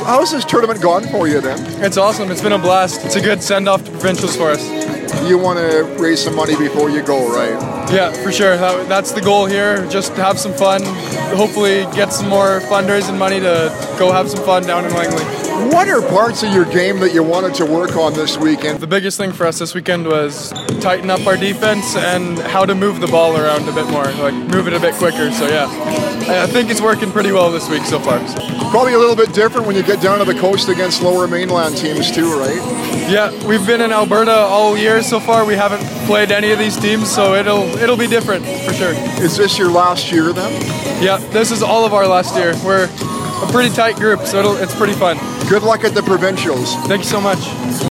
how's this tournament gone for you then? It's awesome. It's been a blast. It's a good send-off to provincials for us. You want to raise some money before you go, right? Yeah, for sure. That's the goal here. Just have some fun. Hopefully get some more funders and money to go have some fun down in Langley. What are parts of your game that you wanted to work on this weekend? The biggest thing for us this weekend was tighten up our defense and how to move the ball around a bit more, like move it a bit quicker. So yeah, I think it's working pretty well this week so far. Probably a little bit different when you get down to the coast against lower mainland teams too, right? Yeah, we've been in Alberta all year so far. We haven't played any of these teams, so it'll be different for sure. Is this your last year then? Yeah, this is all of our last year. We're a pretty tight group, so it's pretty fun. Good luck at the provincials. Thank you so much.